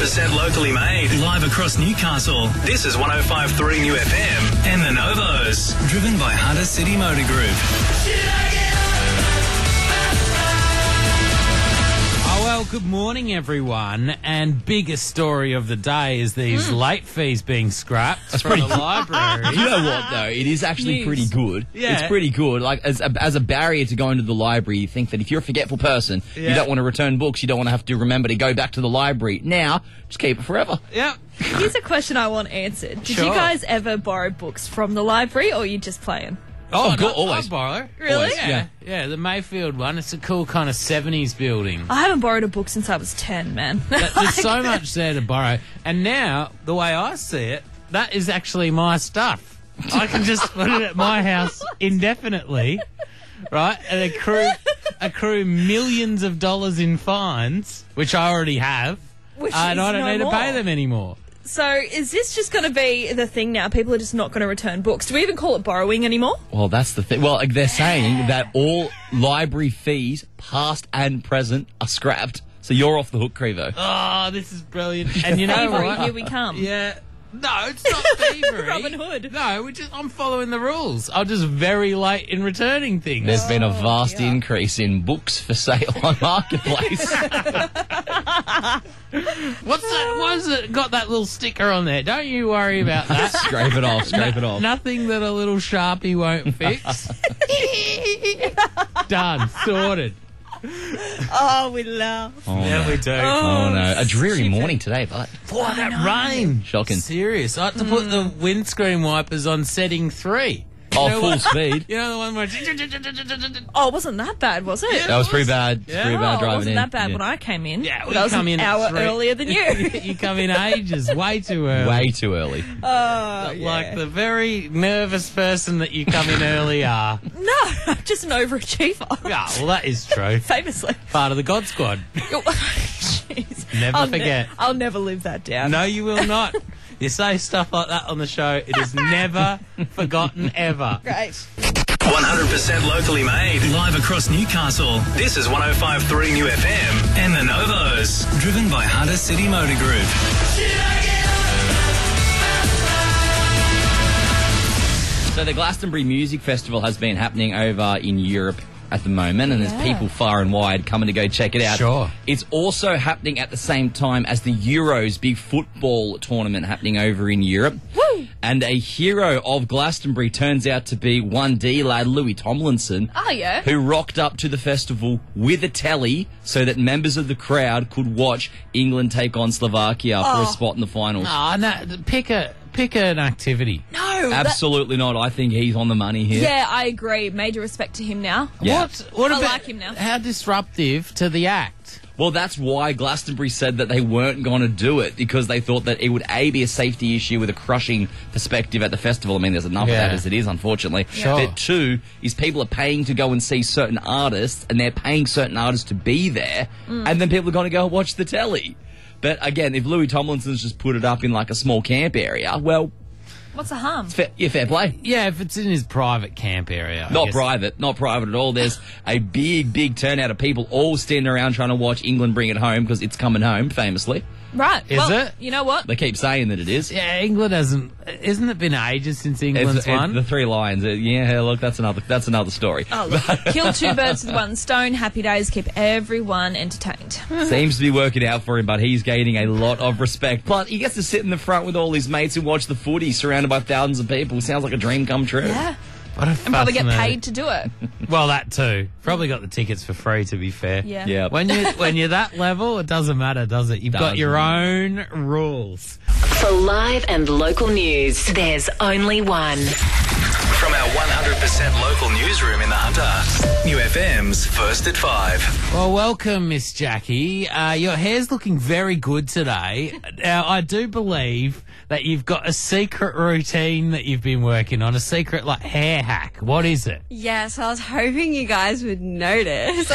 100% locally made. Live across Newcastle. This is 105.3 New FM and the Novos. Driven by Hunter City Motor Group. Well, good morning, everyone. And biggest story of the day is these late fees being scrapped from the library. You know what, though? It is actually pretty good. Yeah. It's pretty good. Like, as a barrier to going to the library, you think that if you're a forgetful person, you don't want to return books, you don't want to have to remember to go back to the library. Now, just keep it forever. Yep. Here's a question I want answered. Did Sure. you guys ever borrow books from the library, or are you just playing? Oh, good, no, always. I borrow. Really? Always, Yeah. Yeah, the Mayfield one. It's a cool kind of 70s building. I haven't borrowed a book since I was 10, man. There's so much there to borrow. And now, the way I see it, that is actually my stuff. I can just put it at my house indefinitely, right? And accrue millions of dollars in fines, which I already have, Which and is I don't no need to more. pay them anymore. So is this just going to be the thing now? People are just not going to return books. Do we even call it borrowing anymore? Well, that's the thing. Well, they're saying that all library fees, past and present, are scrapped. So you're off the hook, Crevo. Oh, this is brilliant. And you know Thievery, what? here we come. Yeah. No, it's not thievery. Robin Hood. No, I'm following the rules. I'm just very late in returning things. There's been a vast increase in books for sale on Marketplace. What's that? Why has it got that little sticker on there? Don't you worry about that. Scrape it off, scrape it off. Nothing that a little Sharpie won't fix. Done. Sorted. Oh, we laugh. Oh, Yeah, no. we do. Oh, no. A dreary morning today, but Boy, that rain. Shocking. Serious. I had to put the windscreen wipers on setting 3. oh, know full what? speed. You know the one where... Oh, it wasn't that bad, was it? That was pretty bad. It's pretty bad Oh, it driving wasn't in. that bad Yeah. when I came in. Yeah, we But I was come an in at hour 3. earlier than you. You come in ages, way too early. Way too early. Like the very nervous person that you come in early are. No, I'm just an overachiever. Yeah, well, that is true. Famously. Part of the God Squad. Jeez. Never I'll forget. I'll never live that down. No, you will not. You say stuff like that on the show, it is never forgotten ever. Great. 100% locally made. Live across Newcastle. This is 105.3 New FM and the Novos. Driven by Hunter City Motor Group. So the Glastonbury Music Festival has been happening over in Europe at the moment, and there's people far and wide coming to go check it out. Sure. It's also happening at the same time as the Euros big football tournament happening over in Europe. Woo! And a hero of Glastonbury turns out to be 1D lad Louis Tomlinson, Oh, yeah. who rocked up to the festival with a telly so that members of the crowd could watch England take on Slovakia for a spot in the finals. Oh, no, pick an activity. No. Absolutely not. I think he's on the money here. Yeah, I agree. Major respect to him now. Yeah. What I about like him now. how disruptive to the act? Well, that's why Glastonbury said that they weren't going to do it, because they thought that it would, A, be a safety issue with a crushing perspective at the festival. I mean, there's enough of Yeah. that as it is, unfortunately. Sure. But 2, is people are paying to go and see certain artists, and they're paying certain artists to be there, and then people are going to go and watch the telly. But again, if Louis Tomlinson's just put it up in like a small camp area, well, What's the harm? fair play. Yeah, if it's in his private camp area. I Not guess. private at all. There's a big turnout of people all standing around trying to watch England bring it home, because it's coming home, famously. Right. Is well, it? You know what? They keep saying that it is. Yeah, England hasn't. Isn't it been ages since England's It's won? the 3 Lions. Yeah, look, that's another story. Oh, look. Kill 2 birds with 1 stone. Happy days keep everyone entertained. Seems to be working out for him, but he's gaining a lot of respect. Plus, he gets to sit in the front with all his mates and watch the footy, surrounded by thousands of people. Sounds like a dream come true. Yeah. What a And probably get fascinating- paid to do it. Well, that too. Probably got the tickets for free, to be fair. Yeah. Yeah. When you're that level, it doesn't matter, does it? You've got your own rules. For live and local news, there's only one. From our 100% local newsroom in the Hunter. New FM's First at 5. Well, welcome, Miss Jackie. Your hair's looking very good today. Now, I do believe that you've got a secret routine that you've been working on, a secret like hair hack. What is it? Yes, I was hoping you guys would notice.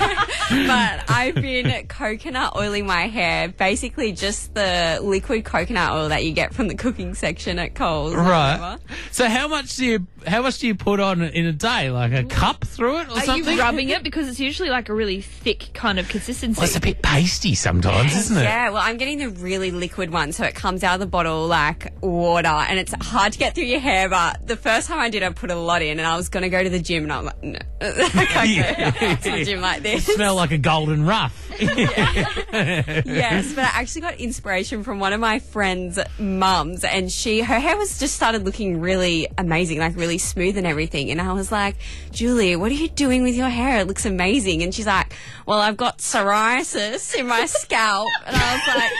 But I've been coconut oiling my hair, basically just the liquid coconut oil that you get from the cooking section at Coles. or Right. whatever. So how much do you put on in a day? Like a cup through it or Are something? you rubbing it? Because it's usually like a really thick kind of consistency. Well, it's a bit pasty sometimes, isn't it? Yeah, well, I'm getting the really liquid one, so it comes out of the bottle like water, and it's hard to get through your hair. But the first time I did, I put a lot in, and I was going to go to the gym, and I'm like, no, I can't go to the gym like this. Smell like a golden ruff. Yes, but I actually got inspiration from one of my friend's mums, and her hair was just started looking really amazing, like really smooth and everything. And I was like, Julie, what are you doing with your hair? It looks amazing. And she's like, well, I've got psoriasis in my scalp. And I was like,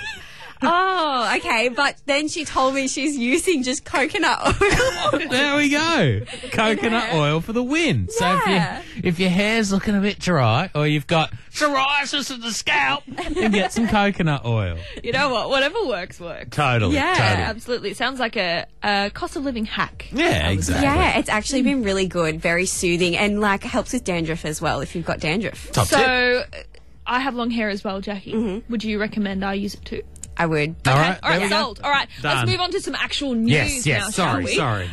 oh, okay. But then she told me she's using just coconut oil. There we go. Coconut oil for the win. Yeah. So if your hair's looking a bit dry or you've got psoriasis of the scalp, then get some coconut oil. You know what? Whatever works, works. Totally. Yeah. Totally. Absolutely. It sounds like a cost of living hack. Yeah, exactly. Yeah, it's actually been really good, very soothing, and like helps with dandruff as well if you've got dandruff. Top tip. So, I have long hair as well, Jackie. Would you recommend I use it too? I would. All right. All there right, we go. sold. All right, Done. let's move on to some actual news now, shall we? Sorry.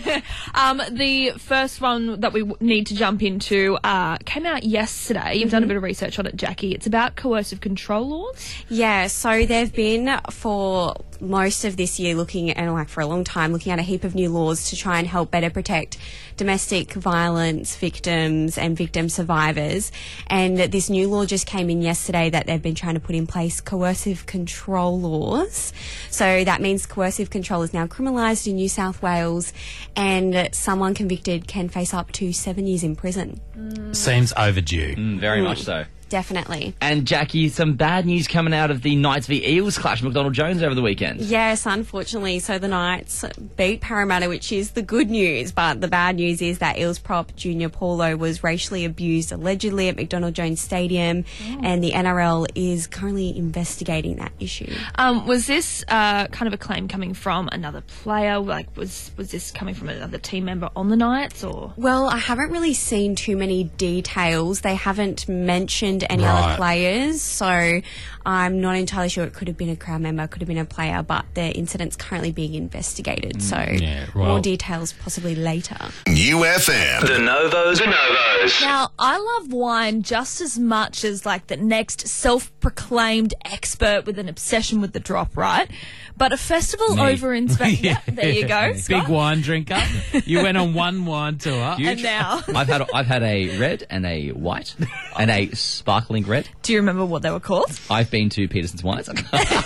The first one that we need to jump into came out yesterday. You've done a bit of research on it, Jackie. It's about coercive control laws. Yeah, so they've been for most of this year looking, and like for a long time, looking at a heap of new laws to try and help better protect domestic violence victims and victim survivors. And this new law just came in yesterday that they've been trying to put in place coercive control laws. So that means coercive control is now criminalised in New South Wales, and someone convicted can face up to 7 years in prison. Seems overdue. Very much so. Definitely. And Jackie, some bad news coming out of the Knights v Eels clash, McDonald Jones over the weekend. Yes, unfortunately. So the Knights beat Parramatta, which is the good news. But the bad news is that Eels prop Junior Paulo was racially abused allegedly at McDonald Jones Stadium, and the NRL is currently investigating that issue. Was this kind of a claim coming from another player? Like, was this coming from another team member on the Knights, or? Well, I haven't really seen too many details. They haven't mentioned any Right. other players, so I'm not entirely sure. It could have been a crowd member, could have been a player, but the incident's currently being investigated. So yeah, more well- details possibly later. New FM. The Novos. Now, I love wine just as much as like the next self-proclaimed expert with an obsession with the drop, right? But a festival Me. over in Spain. Yeah, there you go. Big Scott. wine drinker. You went on one wine tour. And now, I've had a red and a white and a sparkling red. do you remember what they were called? I've been to Peterson's Wines. Bond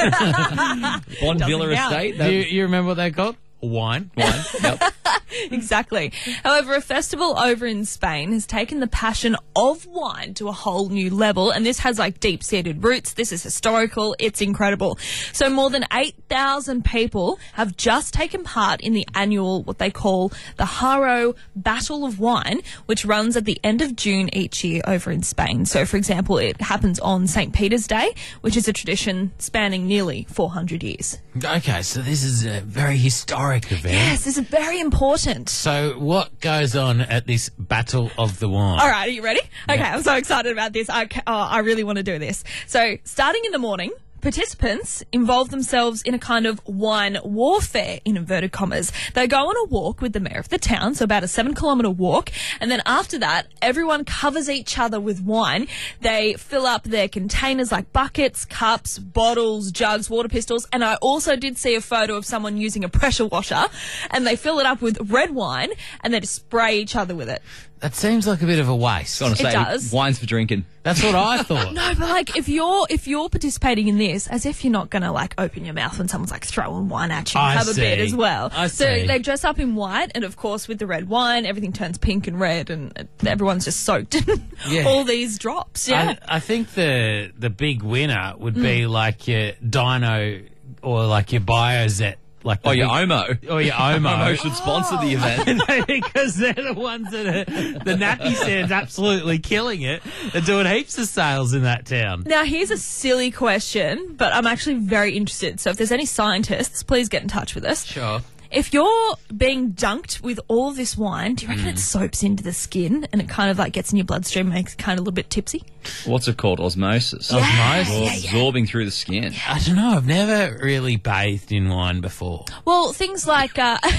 Villa count. Estate. You remember what they're called? Wine. Yep. Exactly. However, a festival over in Spain has taken the passion of wine to a whole new level, and this has like deep-seated roots. This is historical. It's incredible. So more than 8,000 people have just taken part in the annual, what they call the Haro Battle of Wine, which runs at the end of June each year over in Spain. So, for example, it happens on St. Peter's Day, which is a tradition spanning nearly 400 years. Okay, so this is a very historic event. Yes, this is very important. So what goes on at this Battle of the Wine? All right, are you ready? Okay, I'm so excited about this. I really want to do this. So, starting in the morning, participants involve themselves in a kind of wine warfare, in inverted commas. They go on a walk with the mayor of the town, so about a 7-kilometre walk, and then after that, everyone covers each other with wine. They fill up their containers like buckets, cups, bottles, jugs, water pistols, and I also did see a photo of someone using a pressure washer, and they fill it up with red wine, and they just spray each other with it. That seems like a bit of a waste. Gotta say, does. wine's for drinking. That's what I thought. No, but like if you're participating in this, as if you're not gonna like open your mouth when someone's like throwing wine at you, I have a bit see. as well. I So see. they dress up in white, and of course with the red wine, everything turns pink and red, and everyone's just soaked in Yeah. all these drops. Yeah. I think the big winner would be like your Dino or like your Biozet. Like the Or your big- Omo. Or your Omo. Omo should sponsor the event. Because they're the ones that are, the nappy stand's absolutely killing it. They're doing heaps of sales in that town. Now, here's a silly question, but I'm actually very interested. So if there's any scientists, please get in touch with us. Sure. If you're being dunked with all of this wine, do you reckon it soaks into the skin and it kind of like gets in your bloodstream, makes it kind of a little bit tipsy? What's it called? Osmosis. Osmosis. Absorbing through the skin. I don't know. I've never really bathed in wine before. Well, things like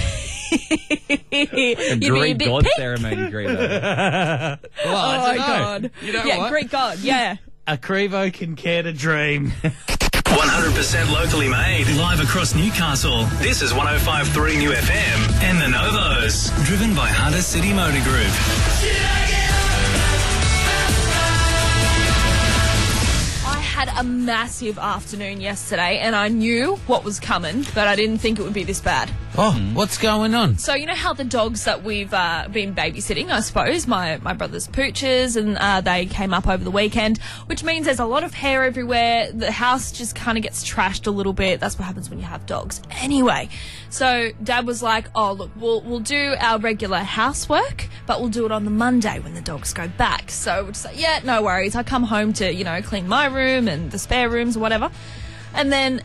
You'd be a Greek bit god pink. ceremony, Grebo. Well, Oh I my don't know. god. You know yeah, what? Greek god. Yeah. A Crevo can care to dream. 100% locally made. Live across Newcastle. This is 105.3 New FM and the Novos. Driven by Hunter City Motor Group. I had a massive afternoon yesterday, and I knew what was coming, but I didn't think it would be this bad. Oh, what's going on? So you know how the dogs that we've been babysitting, I suppose, my brother's pooches, and they came up over the weekend, which means there's a lot of hair everywhere. The house just kind of gets trashed a little bit. That's what happens when you have dogs. Anyway, so Dad was like, "Oh, look, we'll do our regular housework, but we'll do it on the Monday when the dogs go back." So we're just like, "Yeah, no worries. I come home to clean my room and the spare rooms or whatever," and then.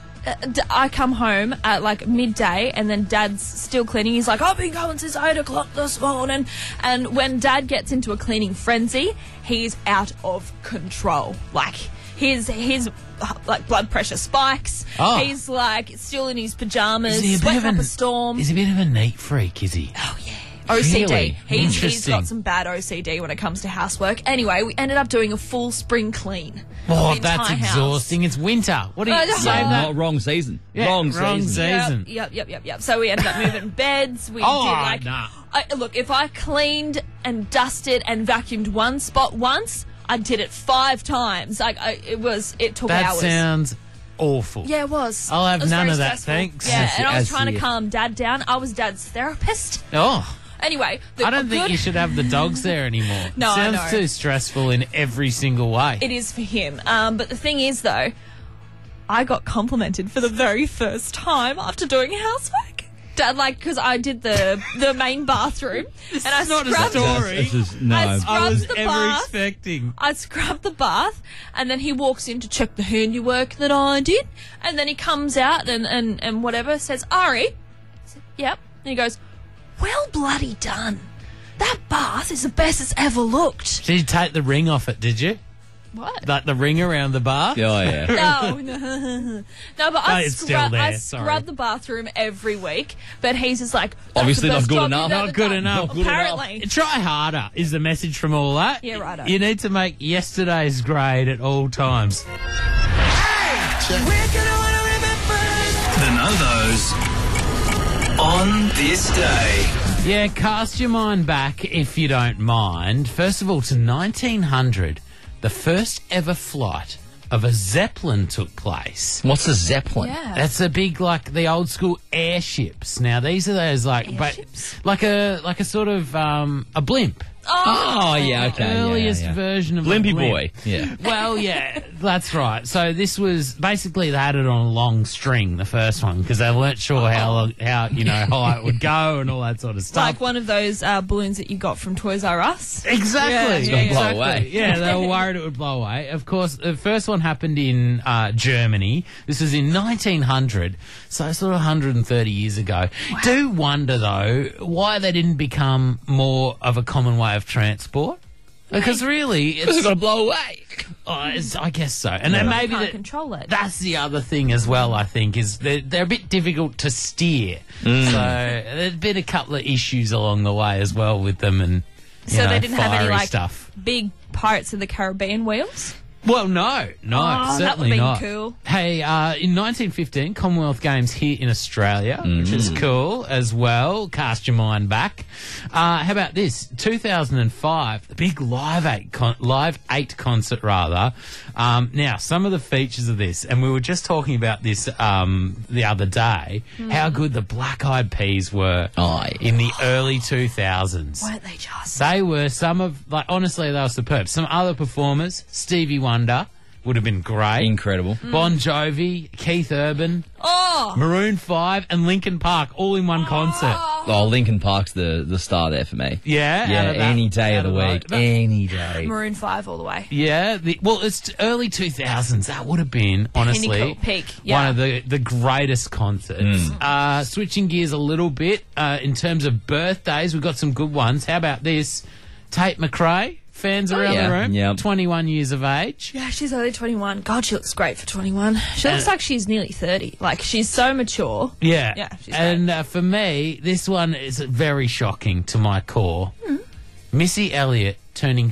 I come home at like midday, and then Dad's still cleaning. He's like, "I've been going since 8 o'clock this morning." And when Dad gets into a cleaning frenzy, he's out of control. Like his like blood pressure spikes. Oh. He's like still in his pajamas, Is he a bit sweating of up an- a storm. Is he a bit of a neat freak, is he? Oh, yeah. OCD. Really? He's Interesting. got some bad OCD when it comes to housework. Anyway, we ended up doing a full spring clean. Oh, of the that's entire house. exhausting. It's winter. What do you I know. say Oh, that? wrong season. Yeah, wrong wrong season. season. Yep. So we ended up moving beds. We Oh, did like, nah. look, if I cleaned and dusted and vacuumed one spot once, I did it 5 times. Like it took That hours. sounds awful. Yeah, it was. I'll have It was none very of that, stressful. thanks. Yeah, and I was As trying to you- calm Dad down. I was Dad's therapist. Oh, Anyway, I don't think you should have the dogs there anymore. No, I sounds know. too stressful in every single way. It is for him. But the thing is, though, I got complimented for the very first time after doing housework. Dad, because I did the main bathroom, and I not a scrubbed. story. This is, no. I I scrubbed was the ever bath. expecting. I scrubbed the bath, and then he walks in to check the handiwork that I did, and then he comes out and whatever, says, "Ari," I said, "Yep," and he goes, "Well bloody done. That bath is the best it's ever looked." Did you take the ring off it, did you? What? Like the ring around the bath? Oh, yeah. No, but I it's still there, scrub sorry. the bathroom every week, but he's just like, "That's Obviously the not best good job enough. you've Not ever good done." enough. Not good Apparently. Try harder is the message from all that. Yeah, righto. You need to make yesterday's grade at all times. The Novos. On this day. Yeah, cast your mind back, if you don't mind. First of all, to 1900, the first ever flight of a Zeppelin took place. What's a Zeppelin? Yeah. That's a big, like the old school airships. Now these are those like Airships? like a sort of a blimp. Oh, yeah, okay. Earliest yeah. version of Blimpy a blimp. boy. Yeah. Well, yeah, that's right. So this was basically they had it on a long string, the first one, because they weren't sure how high it would go and all that sort of stuff. Like one of those balloons that you got from Toys R Us. Exactly. Yeah, It's gonna blow exactly. away. Yeah, they were worried it would blow away. Of course, the first one happened in Germany. This was in 1900, so sort of 130 years ago. Wow. Do wonder, though, why they didn't become more of a common way of transport. Because really, Because it's, it's got to blow away. I guess so. And then You maybe can't that, control it. that's the other thing as well, I think, is they're a bit difficult to steer. So there's been a couple of issues along the way as well with them and So they didn't have any fiery like stuff. big Pirates of the Caribbean wheels. Well, no, Oh, that certainly would've been not. cool. Hey, in 1915, Commonwealth Games here in Australia, which is cool as well. Cast your mind back. How about this? 2005, the big Live 8 concert, rather. Now, some of the features of this, and we were just talking about this the other day, how good the Black Eyed Peas were Oh, yeah. in the early 2000s. Weren't they just? They were honestly, they were superb. Some other performers, Stevie Wonder would have been great. Incredible. Bon Jovi, Keith Urban, Oh, Maroon 5 and Linkin Park all in one concert. Oh, Linkin Park's the star there for me. Yeah? Yeah, out of that- any day out of the that. week. But- Any day. Maroon 5 all the way. Yeah, it's early 2000s. That would have been, honestly, Pinnacle, peak, yeah. one of the greatest concerts. Switching gears a little bit, in terms of birthdays, we've got some good ones. How about this? Tate McRae, fans around yeah. the room. Yep. 21 years of age. Yeah, she's only 21. God, she looks great for 21. She looks like she's nearly 30. Like, she's so mature. Yeah. Yeah, she's and for me, this one is very shocking to my core. Missy Elliott turning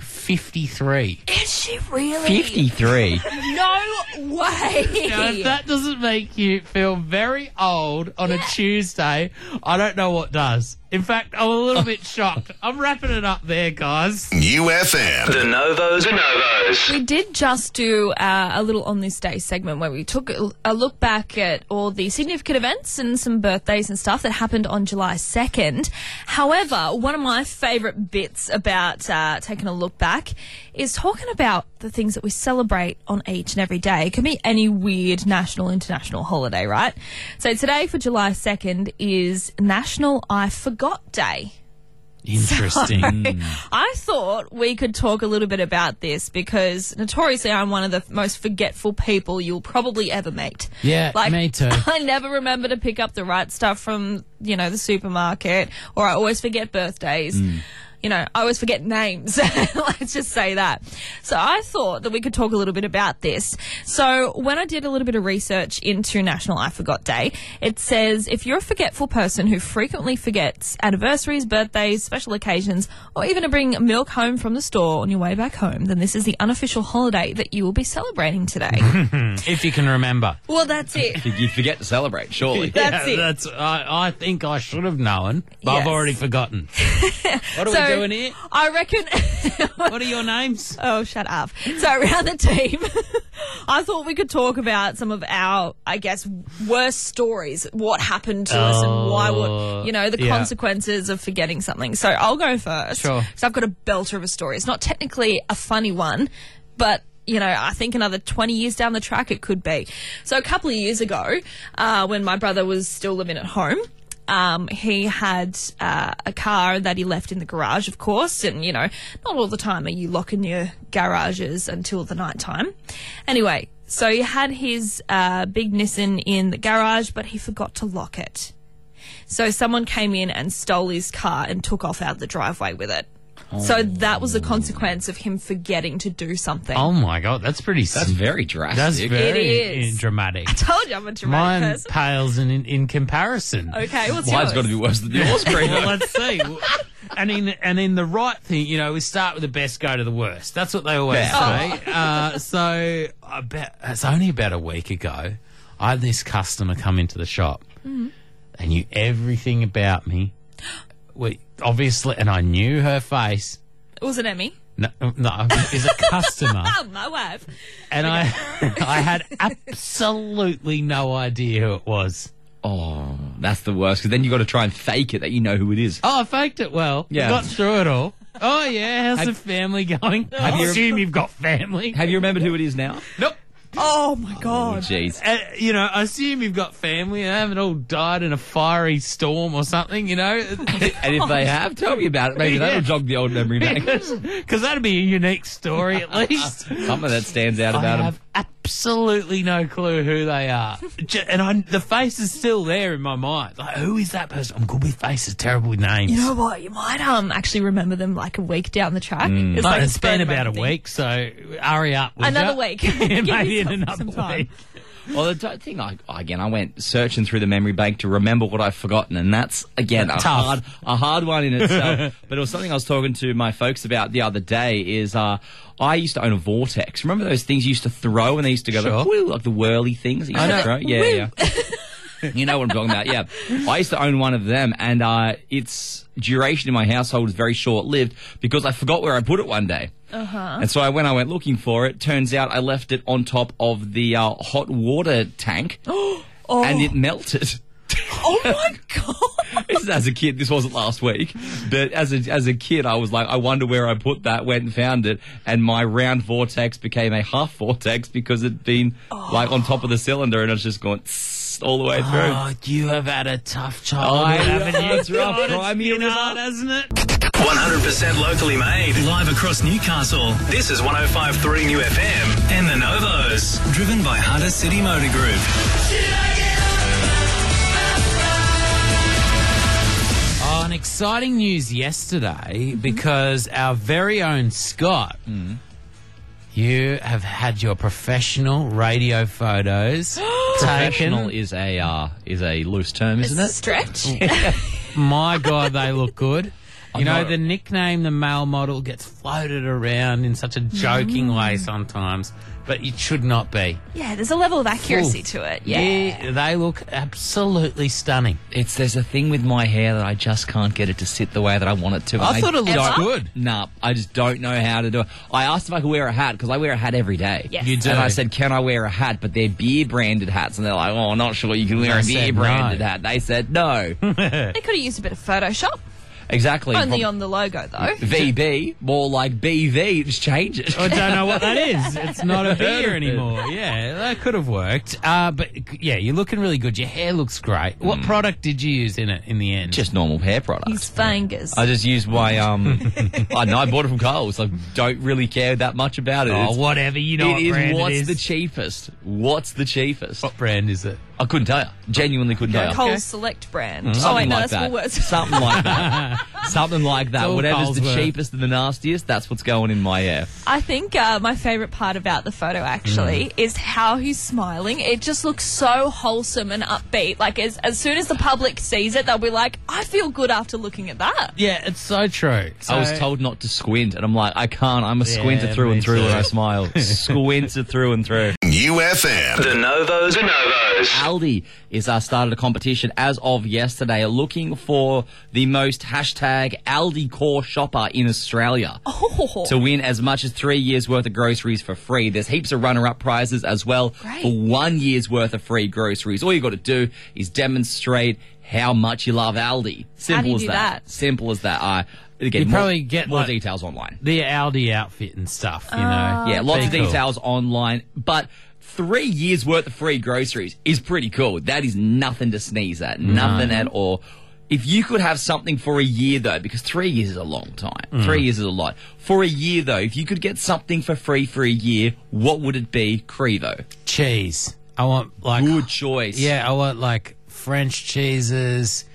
53. Is she really? 53. No way. Now, if that doesn't make you feel very old on a Tuesday, I don't know what does. In fact, I'm a little bit shocked. I'm wrapping it up there, guys. New FM. The Novos. We did just do a little On This Day segment where we took a look back at all the significant events and some birthdays and stuff that happened on July 2nd. However, one of my favourite bits about taking a look back is talking about the things that we celebrate on each and every day. It can be any weird national, international holiday, right? So today for July 2nd is National I Forgot Day. Interesting. I thought we could talk a little bit about this because notoriously I'm one of the most forgetful people you'll probably ever meet. Yeah, me too. I never remember to pick up the right stuff from, the supermarket, or I always forget birthdays. I always forget names. Let's just say that. So I thought that we could talk a little bit about this. So when I did a little bit of research into National I Forgot Day, it says if you're a forgetful person who frequently forgets anniversaries, birthdays, special occasions, or even to bring milk home from the store on your way back home, then this is the unofficial holiday that you will be celebrating today. If you can remember. Well, that's it. You forget to celebrate, surely. That's it. I think I should have known, but I've Yes. already forgotten. What are So, we doing here? I reckon... What are your names? Oh, shut up. So around the team, I thought we could talk about some of our, I guess, worst stories, what happened to us and why, the yeah. consequences of forgetting something. So I'll go first. Sure. Because I've got a belter of a story. It's not technically a funny one, but... I think another 20 years down the track it could be. So a couple of years ago, when my brother was still living at home, he had a car that he left in the garage, of course, and, not all the time are you locking your garages until the night time. Anyway, so he had his big Nissan in the garage, but he forgot to lock it. So someone came in and stole his car and took off out of the driveway with it. So that was the consequence of him forgetting to do something. Oh, my God. That's pretty... That's very drastic. That's very It is. dramatic. I told you I'm a dramatic Mine person. pales in comparison. Okay, what's Mine's yours? got to be worse than yours, Greta. Well, let's see. And in the right thing, we start with the best, go to the worst. That's what they always Yeah. say. So it's only about a week ago, I had this customer come into the shop. They knew everything about me. Obviously, and I knew her face. Was it Emmy? No, is a customer. Oh, my wife. And I had absolutely no idea who it was. Oh, that's the worst, because then you got to try and fake it that you know who it is. Oh, I faked it well. Yeah. Got through it all. Oh, yeah, how's the family going? I you- assume you've got family. Have you remembered who it is now? Nope. Oh, my God. Jeez. I assume you've got family and they haven't all died in a fiery storm or something, And if they have, tell me about it. Maybe that'll jog the old memory back. Because that'd be a unique story at least. Something that stands out I about have him. absolutely no clue who they are. And the face is still there in my mind. Like, who is that person? I'm good with faces, terrible with names. You know what? You might actually remember them like a week down the track. It's No, like a it's been spur of the about a moment week, so hurry up. would Another ya? week. Yeah, Give maybe in yourself some another time. week. Well, the thing, I went searching through the memory bank to remember what I've forgotten, and that's, again, a Tough. hard one in itself. But it was something I was talking to my folks about the other day, is I used to own a Vortex. Remember those things you used to throw and they used to go, Sure. woo, like the whirly things that you used to throw? Yeah. You know what I'm talking about, yeah. I used to own one of them, and its duration in my household was very short-lived because I forgot where I put it one day. And so when I went looking for it, turns out I left it on top of the hot water tank, and it melted. Oh, my God. This is as a kid. This wasn't last week, but as a kid, I was like, I wonder where I put that. Went and found it, and my round vortex became a half vortex because it'd been like on top of the cylinder, and it's just gone all the way through. Oh, you have had a tough childhood, haven't you? It's rough. God, Cry me a been river. hard, hasn't it? 100% locally made. Live across Newcastle. This is 105.3 New FM and the Novos. Driven by Hunter City Motor Group. Oh, exciting news yesterday because our very own Scott, you have had your professional radio photos Professional taken. is a loose term, isn't it? Stretch. My God, they look good. You know, not- the nickname the male model gets floated around in such a joking way sometimes, but it should not be. Yeah, there's a level of accuracy to it. Yeah. They look absolutely stunning. There's a thing with my hair that I just can't get it to sit the way that I want it to. I thought it looked Ever? good. Nah, I just don't know how to do it. I asked if I could wear a hat because I wear a hat every day. Yes. You do. And I said, can I wear a hat? But they're beer branded hats. And they're like, oh, not sure you can wear They a beer said branded no. hat. They said no. They could have used a bit of Photoshop. Exactly. Only on the logo, though. VB, more like BV. Just change it. I don't know what that is. It's not a beer anymore. Yeah, that could have worked. But yeah, you're looking really good. Your hair looks great. What product did you use in it in the end? Just normal hair products. His fingers. I just used my I don't know, I bought it from Coles. I don't really care that much about it. oh, It's- whatever. You know it what is brand what's it is. the cheapest. What's the cheapest? What brand is it? I couldn't tell you. Genuinely couldn't tell you. Coles Select brand. Oh, Something wait, no, like that's that. Woolworths. Something like that. Something like that. all Whatever's the Colesworth. cheapest and the nastiest, that's what's going in my hair. I think my favourite part about the photo actually is how he's smiling. It just looks so wholesome and upbeat. Like as soon as the public sees it, they'll be like, I feel good after looking at that. Yeah, it's so true. I was So- told not to squint, and I'm like, I can't. I'm a Yeah, squinter through me and through when too. I smile. Squinter through and through. UFM. The Novos. Aldi is started a competition as of yesterday looking for the most hashtag Aldi core shopper in Australia Oh, to win as much as 3 years worth of groceries for free. There's heaps of runner-up prizes as well Great. for 1 year's worth of free groceries. All you got to do is demonstrate how much you love Aldi. Simple do you as do that. that? Simple as that. Again, You more- probably get, more like, details online. the Aldi outfit and stuff, you know. Yeah, lots of Pretty cool. details online, but 3 years worth of free groceries is pretty cool. That is nothing to sneeze at. Nothing at all. If you could have something for a year, though, because 3 years is a long time. 3 years is a lot. For a year, though, if you could get something for free for a year, what would it be, Crevo? Cheese. I want like Good choice. Yeah, I want like French cheeses,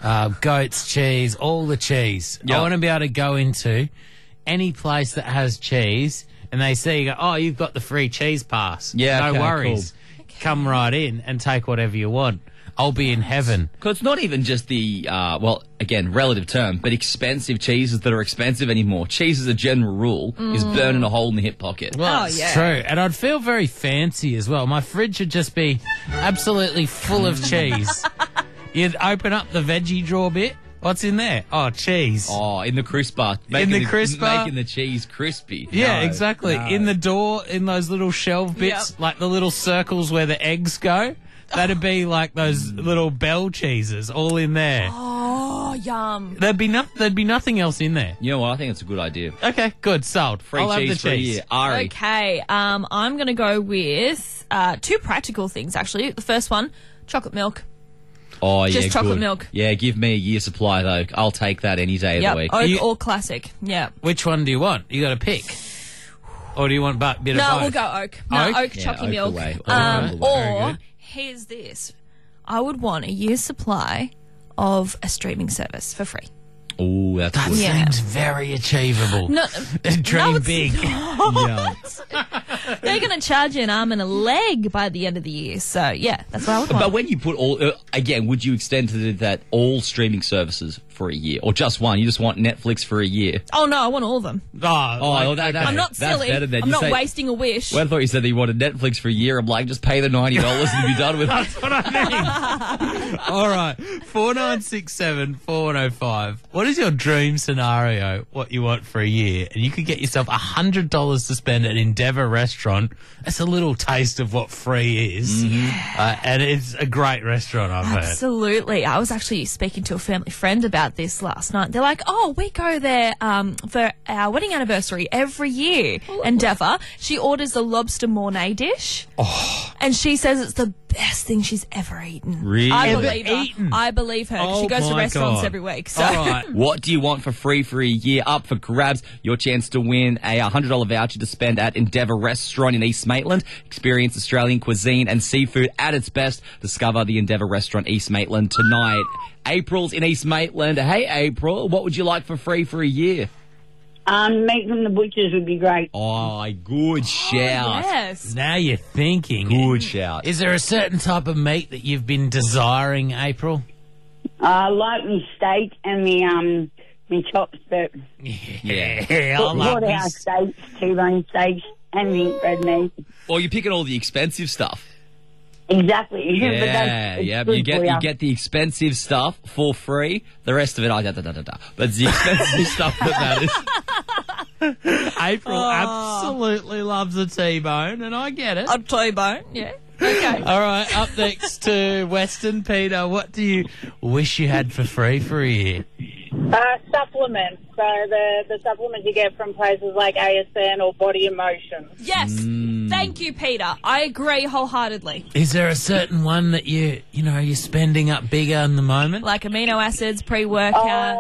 goat's cheese, all the cheese. Yeah. I want to be able to go into any place that has cheese and they see you go, oh, you've got the free cheese pass. Yeah, no okay, worries. Come right in and take whatever you want. I'll be in heaven. Because it's not even just the, well, again, relative term, but expensive cheeses that are expensive anymore. Cheese, as a general rule, is burning a hole in the hip pocket. Well, Oh, it's yeah. true. And I'd feel very fancy as well. My fridge would just be absolutely full of cheese. You'd open up the veggie drawer bit. What's in there? Oh, cheese. Oh, in the crisper. the crisper? Making the cheese crispy. Yeah, No, exactly. no. In the door, in those little shelf bits, Yep. like the little circles where the eggs go. That'd be like those little bell cheeses all in there. Oh, yum. There'd be nothing else in there. You know what? I think it's a good idea. Okay, good, sold. Free I'll cheese have for the a cheese. year. Ari. Okay, I'm going to go with two practical things, actually. The first one, chocolate milk. Oh, yeah, Just chocolate good. milk. Yeah, give me a year supply, though. I'll take that any day of Yep, the week. oak You- or classic. Yeah. Which one do you want? You got to pick. Or do you want a bit of No, both? we'll go oak. No, Oak? oak Yeah, chocolate oak milk. away. Oak away. Very Or, good. here's this. I would want a year's supply of a streaming service for free. Oh, that's That good. Yeah. seems very achievable. No, Dream it's big. Yeah. they're going to charge you an arm and a leg by the end of the year. So, yeah, that's what I would want. But when you put all, again, would you extend to that all streaming services for a year? Or just one? You just want Netflix for a year? Oh, no, I want all of them. Oh, well, that- I'm not that's silly. better than I'm you not say- wasting a wish. Well, I thought you said that you wanted Netflix for a year. I'm like, just pay the $90 and be done with it. That's what I mean. All right. 4967 4105. What is your dream scenario? What you want for a year? And you could get yourself $100 to spend at Endeavour Restaurant. That's a little taste of what free is. And it's a great restaurant, I've heard. Absolutely. I was actually speaking to a family friend about this last night. They're like, oh, we go there for our wedding anniversary every year. Endeavour. She orders a lobster Mornay dish. Oh. And she says it's the best thing she's ever eaten. Really? I Ever believe her. eaten? I believe her. 'Cause she Oh goes to my restaurants God. every week. So. All right. What do you want for free for a year? Up for grabs. Your chance to win a $100 voucher to spend at Endeavour Restaurant in East Maitland. Experience Australian cuisine and seafood at its best. Discover the Endeavour Restaurant East Maitland tonight. April's in East Maitland. Hey, April, what would you like for free for a year? Meat from the butchers would be great. Oh, good shout. Yes. Now you're thinking. Good shout. Is there a certain type of meat that you've been desiring, April? I like me steak and me chops, but Yeah, I love porterhouse steaks, T-bone steaks, and meat, red meat. Well, you're picking all the expensive stuff. Exactly. But Yeah, that's- yeah. it's good You for ya. get the expensive stuff for free. The rest of it, but it's the expensive stuff that matters. April absolutely loves a T-bone, and I get it. A T-bone, yeah. Okay. All right, up next to Western. Peter, what do you wish you had for free for a year? Supplements. So the supplements you get from places like ASN or Body Emotion. Yes. Thank you, Peter. I agree wholeheartedly. Is there a certain one that you're spending up bigger in the moment? Like amino acids, pre-workout.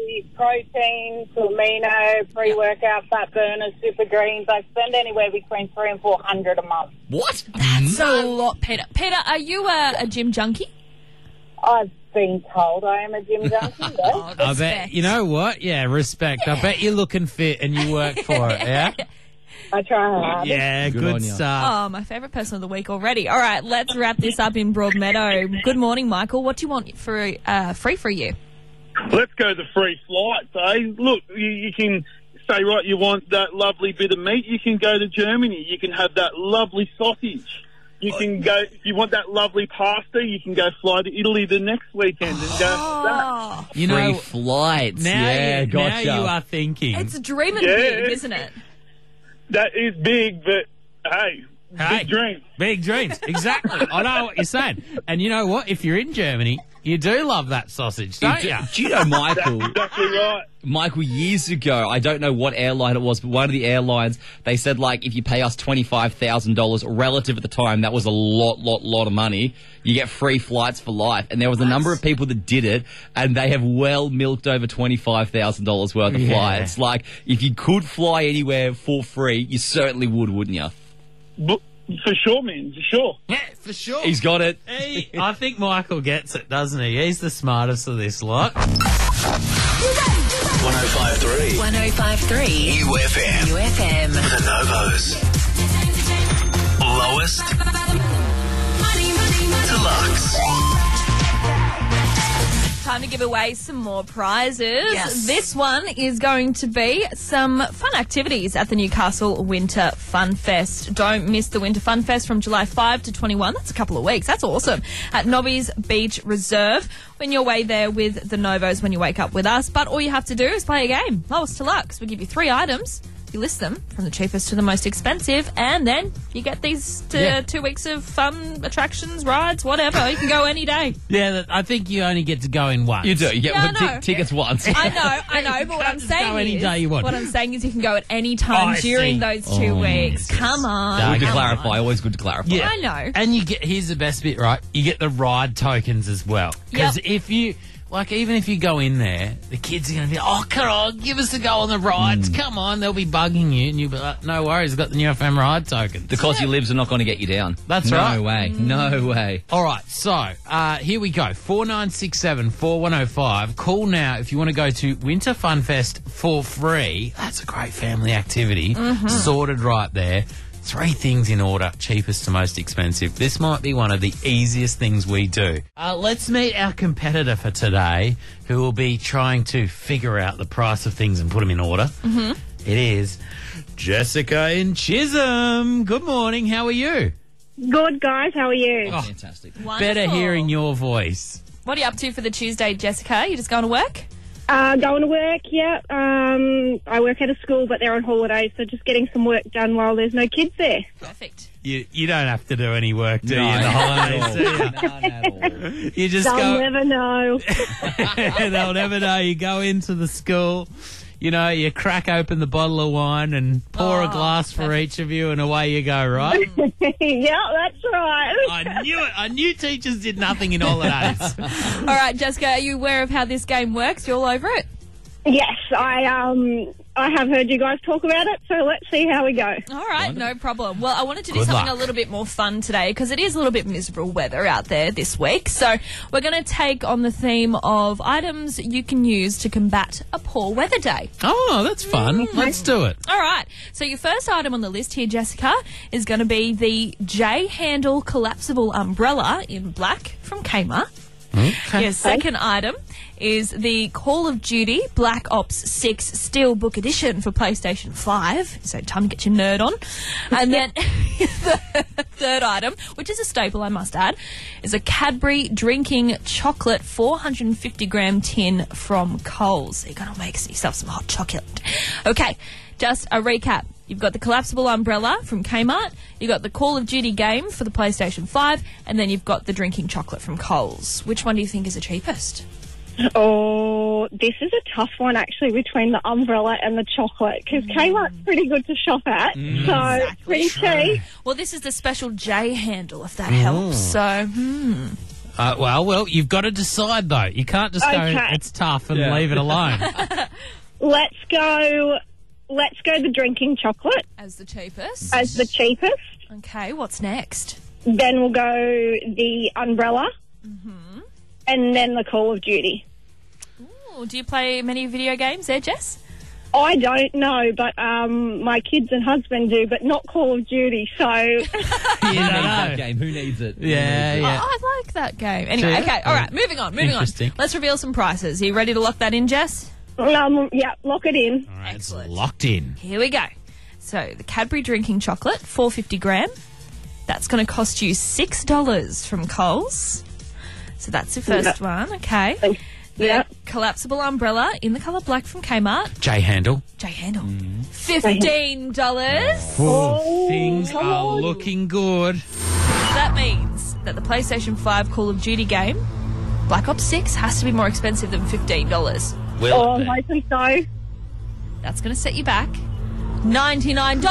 Protein, amino, pre-workout, fat burners, super greens. I spend anywhere between $300 and $400 a month. What? That's a lot, Peter. Peter, are you a gym junkie? I've been told I am a gym junkie. Yes. Oh, I bet. You know what? Yeah, respect. I bet you're looking fit and you work for it, yeah? I try hard. Yeah, Good good on ya. stuff. Oh, my favourite person of the week already. All right, let's wrap this up in Broadmeadow. Good morning, Michael. What do you want for free for you? Let's go the free flights, eh? Look, you can say, right, you want that lovely bit of meat, you can go to Germany. You can have that lovely sausage. You can go, if you want that lovely pasta, you can go fly to Italy the next weekend and go for that. Oh, You Free know, flights. now, Yeah, gotcha. now you are thinking. it's dreaming Yeah. big, isn't it? That is big, but hey, Hey, big dream. Big dreams. Exactly. I know what you're saying. And you know what? If you're in Germany, you do love that sausage, don't you? Do you know, Michael? Exactly right. Michael, years ago, I don't know what airline it was, but one of the airlines, they said, like, if you pay us $25,000 relative at the time, that was a lot of money. You get free flights for life. And there was a number of people that did it, and they have well milked over $25,000 worth of Yeah. flights. Like, if you could fly anywhere for free, you certainly would, wouldn't you? For sure, man, for sure. Yeah, for sure. He's got it. I think Michael gets it, doesn't he? He's the smartest of this lot. 105.3 105.3 UFM. UFM. The Novos. Lowest Deluxe. Time to give away some more prizes. Yes. This one is going to be some fun activities at the Newcastle Winter Fun Fest. Don't miss the Winter Fun Fest from July 5 to 21. That's a couple of weeks. That's awesome. At Nobby's Beach Reserve. Win your way there with the Novos when you wake up with us. But all you have to do is play a game. Lowest to Lux. We give you 3 items. You list them from the cheapest to the most expensive, and then you get these 2 weeks of fun attractions, rides, whatever. You can go any day. Yeah, I think you only get to go in once. You do. You get Yeah, one I know. tickets once. I know, but what I'm just saying go any is, day you want. what I'm saying is you can go at any time I during see. those 2 weeks. yes. Come on. Dark. Good to Come clarify. Always good to clarify. Yeah. I know. And you get, here's the best bit, right? You get the ride tokens as well. Because Yep. if you, like, even if you go in there, the kids are going to be, oh, come on, give us a go on the rides. Come on. They'll be bugging you. And you'll be like, no worries, I've got the new FM ride tokens. The cost you lives are not going to get you down. That's right. No way. No way. All right, so here we go. 4967 4105. Call now if you want to go to Winter Fun Fest for free. That's a great family activity. Sorted right there. 3 things in order, cheapest to most expensive. This might be one of the easiest things we do. Let's meet our competitor for today, who will be trying to figure out the price of things and put them in order. It is Jessica in Chisholm. Good morning. How are you? Good, guys. How are you? Oh, Fantastic. Wonderful. better hearing your voice. What are you up to for the Tuesday, Jessica? You just going to work? Going to work, yeah. I work at a school, but they're on holiday, so just getting some work done while there's no kids there. Perfect. You don't have to do any work, do you, No, in the holidays, not do at all. None at all. you? You just They'll go... never know. They'll never know. You go into the school, you crack open the bottle of wine and pour a glass for each of you, and away you go, right? Yeah, that's right. I knew it. I knew teachers did nothing in holidays. All right, Jessica, are you aware of how this game works? You all over it? Yes, I have heard you guys talk about it, so let's see how we go. All right, no problem. Well, I wanted to do Good something luck. a little bit more fun today because it is a little bit miserable weather out there this week. So we're going to take on the theme of items you can use to combat a poor weather day. Oh, that's fun. Let's do it. All right. So your first item on the list here, Jessica, is going to be the J-handle collapsible umbrella in black from Kmart. Okay. Your second item is the Call of Duty Black Ops 6 Steelbook Edition for PlayStation 5. So time to get your nerd on. And then the third item, which is a staple, I must add, is a Cadbury Drinking Chocolate 450-gram tin from Coles. So you're going to make yourself some hot chocolate. Okay, just a recap. You've got the collapsible umbrella from Kmart, you've got the Call of Duty game for the PlayStation 5, and then you've got the drinking chocolate from Coles. Which one do you think is the cheapest? Oh, this is a tough one, actually, between the umbrella and the chocolate, because Kmart's pretty good to shop at, so it's pretty cheap. Well, this is the special J handle, if that helps. So, Well, you've got to decide, though. You can't just go, Okay. it's tough, and leave it alone. Let's go the drinking chocolate as the cheapest. as the cheapest. Okay, what's next? Then we'll go the umbrella, and then the Call of Duty. Ooh, do you play many video games there, Jess? I don't know, but my kids and husband do, but not Call of Duty, so... Who needs that game? Who needs it? Yeah, yeah. Oh, I like that game. Anyway, Do you? okay, all right, moving on. Interesting. Let's reveal some prices. Are you ready to lock that in, Jess? yeah, lock it in. All right, it's Excellent. locked in. Here we go. So the Cadbury Drinking Chocolate, 450-gram. That's going to cost you $6 from Coles. So that's the first one. Okay. The Yeah. collapsible umbrella in the colour black from Kmart. J-handle. J-handle. $15. Things are looking good. That means that the PlayStation 5 Call of Duty game, Black Ops 6, has to be more expensive than $15. Oh, I'm hoping so. That's going to set you back $99.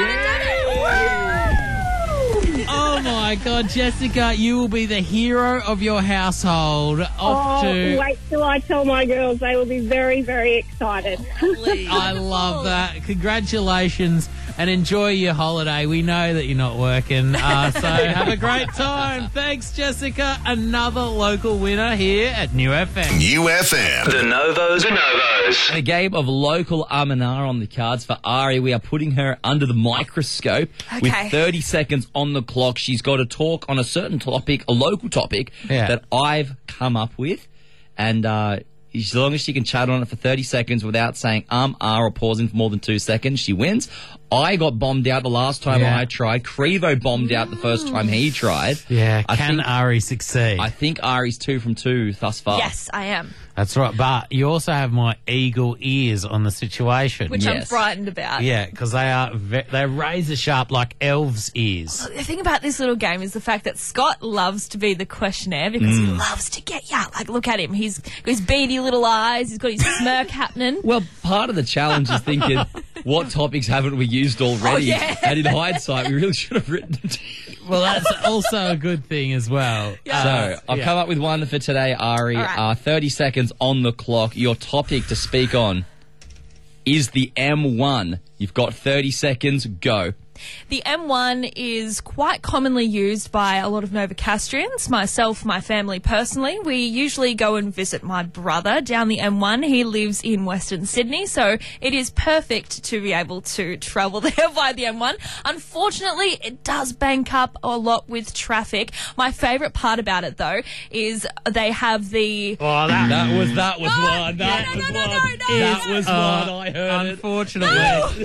Oh, my God, Jessica, you will be the hero of your household. Wait till I tell my girls. They will be very, very excited. I love that. Congratulations and enjoy your holiday. We know that you're not working, so have a great time. Thanks, Jessica. Another local winner here at New FM. New FM. The Novos. And a game of local Arminar on the cards for Ari. We are putting her under the microscope with 30 seconds on the clock. She's got to talk on a certain topic, a local topic that I've come up with. And as long as she can chat on it for 30 seconds without saying or pausing for more than 2 seconds, she wins. I got bombed out the last time I tried. Crevo bombed out the first time he tried. Yeah, I can think- Ari succeed? I think Ari's 2 from 2 thus far. Yes, I am. That's right, but you also have my eagle ears on the situation. Which I'm frightened about. Yeah, because they're razor sharp like elves' ears. The thing about this little game is the fact that Scott loves to be the questionnaire because he loves to get you. Like, look at him. He's got his beady little eyes. He's got his smirk happening. Well, part of the challenge is thinking, what topics haven't we used already? Oh, yeah. And in hindsight, we really should have written it. Well, that's also a good thing as well. So, I've come up with one for today, Ari. All right. 30 seconds on the clock. Your topic to speak on is the M1. You've got 30 seconds. Go. The M1 is quite commonly used by a lot of Novocastrians, myself, my family personally. We usually go and visit my brother down the M1. He lives in Western Sydney, so it is perfect to be able to travel there by the M1. Unfortunately, it does bank up a lot with traffic. My favourite part about it, though, is they have the... Oh, That was one. That was no, one. That was one. I heard it. Unfortunately.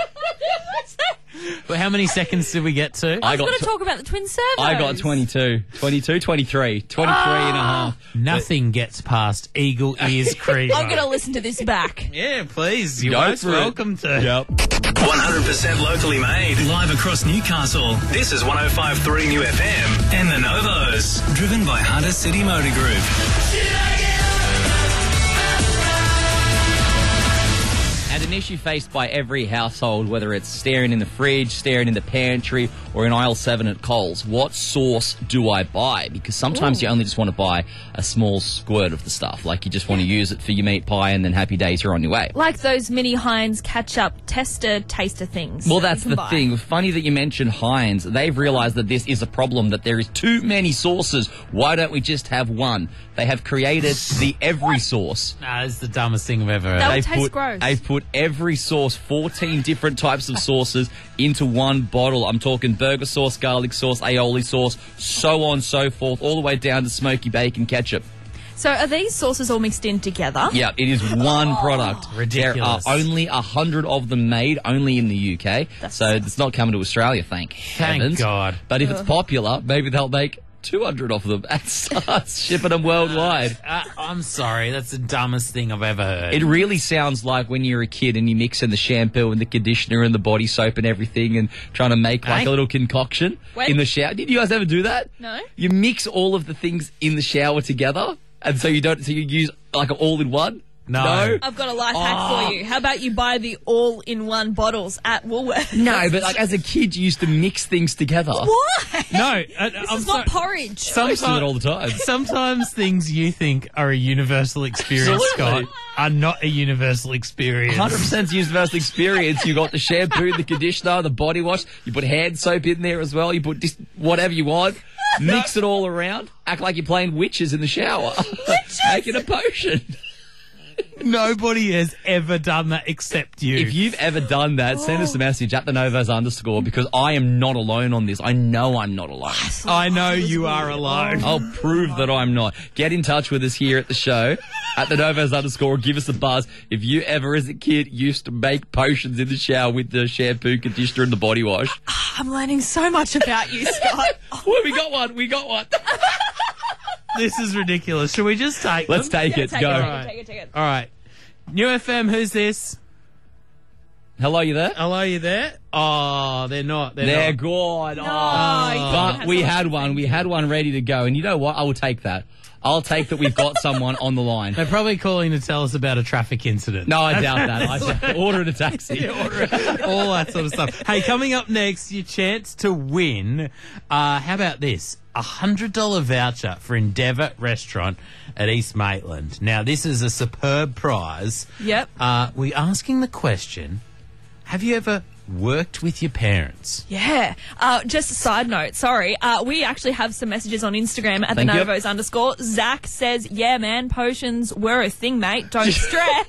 But how many seconds did we get to? I was going to talk about the twin servos. I got 22, 23, 23 and a half. Nothing gets past Eagle Ears Creeper. I'm going to listen to this back. Yeah, please. You're Go most for it. welcome to. Yep. 100% locally made. Live across Newcastle. This is 105.3 New FM and the Novos. Driven by Hunter City Motor Group. Matt, an issue faced by every household, whether it's staring in the fridge, staring in the pantry, or in aisle 7 at Coles. What sauce do I buy? Because sometimes you only just want to buy a small squirt of the stuff. Like you just want to use it for your meat pie and then happy days, you're on your way. Like those mini Heinz ketchup taster things. Well, that that's you can the buy. thing. Funny that you mentioned Heinz. They've realised that this is a problem, that there is too many sauces. Why don't we just have one? They have created the every sauce. Nah, it's the dumbest thing I've ever heard. That would taste gross. They've put every sauce, 14 different types of sauces, into one bottle. I'm talking burger sauce, garlic sauce, aioli sauce, so on, so forth, all the way down to smoky bacon ketchup. So are these sauces all mixed in together? Yeah, it is one product. Ridiculous. There are only 100 of them made, only in the UK. So it's not coming to Australia, thank heavens. God. But if it's popular, maybe they'll make 200 of them and start shipping them worldwide. I'm sorry, that's the dumbest thing I've ever heard. It really sounds like when you're a kid and you mix in the shampoo and the conditioner and the body soap and everything and trying to make like a little concoction in the shower. Did you guys ever do that? No. You mix all of the things in the shower together, and so you use like an all-in-one? No. I've got a life hack for you. How about you buy the all-in-one bottles at Woolworths? No, but like as a kid, you used to mix things together. Why? No, This is not porridge. I used to do it all the time. Sometimes things you think are a universal experience, Absolutely. Scott, are not a universal experience. 100% universal experience. You got the shampoo, the conditioner, the body wash. You put hand soap in there as well. You put just whatever you want. Mix it all around. Act like you're playing witches in the shower. Making a potion. Nobody has ever done that except you. If you've ever done that, send us a message at the Novos _ because I am not alone on this. I know I'm not alone. I know you are alone. I'll prove that I'm not. Get in touch with us here at the show at the Novos _ give us a buzz. If you ever as a kid used to make potions in the shower with the shampoo, conditioner and the body wash. I'm learning so much about you, Scott. Well, we got one. This is ridiculous. Should we just take Let's them? take it. Go. Take it. All right. New FM, who's this? Hello, you there? Hello, you there? Oh, they're not. They're not. gone. No, But we had one. We had one ready to go. And you know what? I will take that. I'll take that we've got someone on the line. They're probably calling to tell us about a traffic incident. No, I doubt that. I ordered a taxi. All that sort of stuff. Hey, coming up next, your chance to win. How about this? A $100 voucher for Endeavour Restaurant at East Maitland. Now, this is a superb prize. Yep. We're asking the question, have you ever worked with your parents? Yeah. Just a side note, sorry. We actually have some messages on Instagram at Thank the you. Novos _ Zach says, yeah, man, potions were a thing, mate. Don't stress.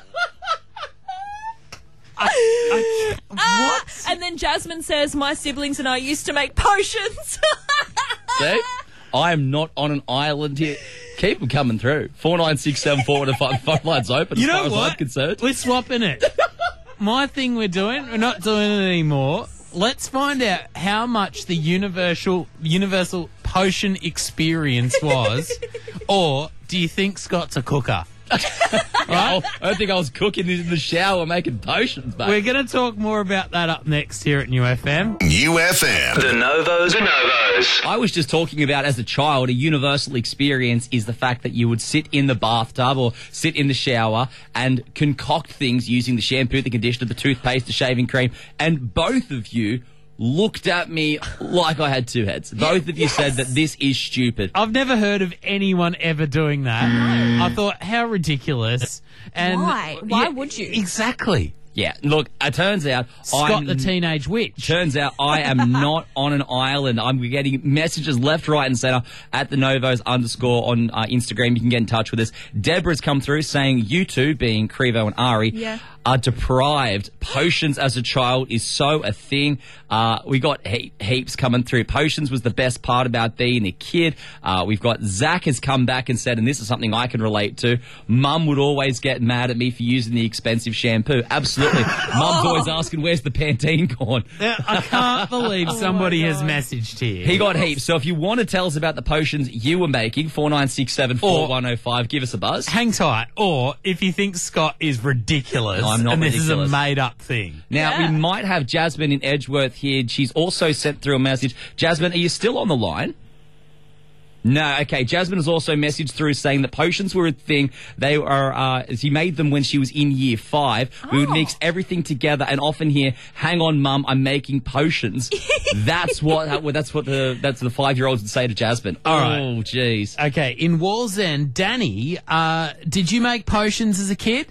What? And then Jasmine says, my siblings and I used to make potions. See? I am not on an island here. Keep them coming through. 49674 and the phone line's open You as know far as what? I'm concerned. We're swapping it. My thing we're not doing it anymore. Let's find out how much the universal potion experience was. Or do you think Scott's a cooker? I don't think I was cooking in the shower making potions, mate. We're going to talk more about that up next here at New FM. New FM. The Novos. I was just talking about, as a child, a universal experience is the fact that you would sit in the bathtub or sit in the shower and concoct things using the shampoo, the conditioner, the toothpaste, the shaving cream, and both of you looked at me like I had two heads. Both of you said that this is stupid. I've never heard of anyone ever doing that. I thought, how ridiculous. And Why? Why would you? Exactly. Yeah, look, it turns out Scott the Teenage Witch. Turns out I am not on an island. I'm getting messages left, right and centre at the Novos _ on Instagram. You can get in touch with us. Deborah's come through saying you two, being Crevo and Ari, are deprived. Potions as a child is so a thing. We got heaps coming through. Potions was the best part about being a kid. We've got Zach has come back and said, and this is something I can relate to, Mum would always get mad at me for using the expensive shampoo. Absolutely. Mum's always asking, where's the Pantene gone? I can't believe somebody has messaged here. He got heaps. So if you want to tell us about the potions you were making, 49674105, give us a buzz. Hang tight. Or if you think Scott is ridiculous, I'm not and this ridiculous. is a made-up thing. Now, we might have Jasmine in Edgeworth here. She's also sent through a message. Jasmine, are you still on the line? No, okay. Jasmine has also messaged through saying that potions were a thing. They are, she made them when she was in year 5. We would mix everything together and often hear, "Hang on, Mum, I'm making potions." That's what the 5-year-olds would say to Jasmine. All right. Oh, jeez. Okay, in Wallsend, Danny, did you make potions as a kid?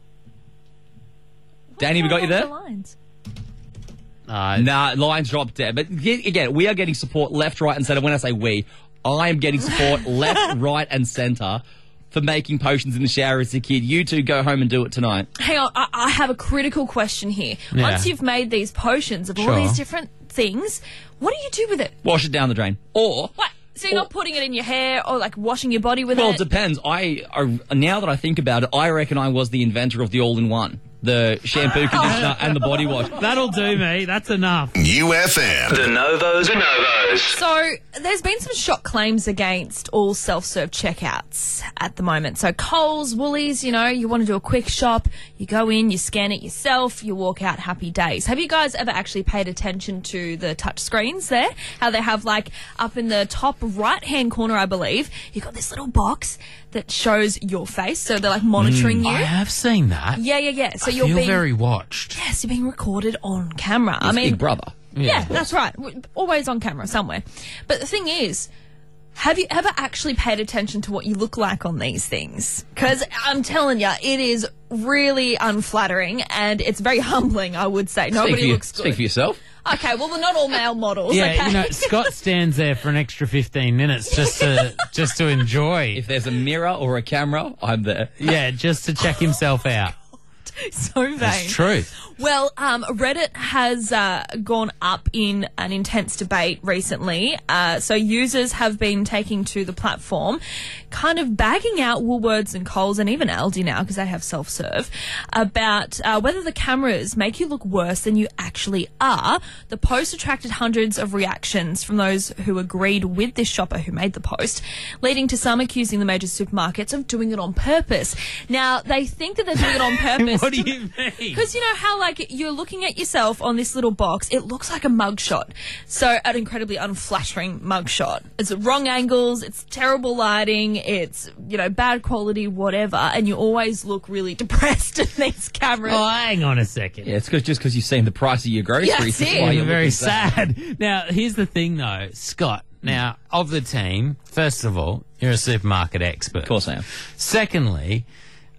Danny, we got you there? The lines. Nah, lines dropped dead. But again, we are getting support left, right, and centre. When I say we, I am getting support left, right, and centre for making potions in the shower as a kid. You two go home and do it tonight. Hang on, I have a critical question here. Yeah. Once you've made these potions of all Sure. these different things, what do you do with it? Wash it down the drain. Or... What? So you're not putting it in your hair or like washing your body with Well, it? it depends. Now that I think about it, I reckon I was the inventor of the all-in-one. The shampoo, conditioner, and the body wash. That'll do me. That's enough. UFM. The Novos. So there's been some shock claims against all self-serve checkouts at the moment. So Coles, Woolies, you want to do a quick shop, you go in, you scan it yourself, you walk out happy days. Have you guys ever actually paid attention to the touch screens there? How they have like up in the top right-hand corner, I believe, you've got this little box that shows your face. So they're like monitoring you. I have seen that. Yeah. So I you're feel being very watched. Yes, you're being recorded on camera. It's Big Brother. Yeah, that's right. Always on camera somewhere. But the thing is, have you ever actually paid attention to what you look like on these things? Because I'm telling you, it is really unflattering and it's very humbling, I would say. Nobody looks good. Speak for yourself. Okay, well, they're not all male models. Yeah, okay? Scott stands there for an extra 15 minutes just to enjoy. If there's a mirror or a camera, I'm there. Yeah, just to check himself out. So vain. That's truth. Well, Reddit has gone up in an intense debate recently. So users have been taking to the platform, kind of bagging out Woolworths and Coles and even Aldi now because they have self-serve about whether the cameras make you look worse than you actually are. The post attracted hundreds of reactions from those who agreed with this shopper who made the post, leading to some accusing the major supermarkets of doing it on purpose. Now, they think that they're doing it on purpose. What do you mean? Because you know how like you're looking at yourself on this little box, it looks like a mugshot. So an incredibly unflattering mugshot. It's wrong angles, it's terrible lighting, it's bad quality, whatever, and you always look really depressed in these cameras. Oh, hang on a second. Yeah, it's just because you've seen the price of your groceries. That's it. why You're very looking sad. Now, here's the thing, though, Scott. Now, of the team, first of all, you're a supermarket expert. Of course I am. Secondly,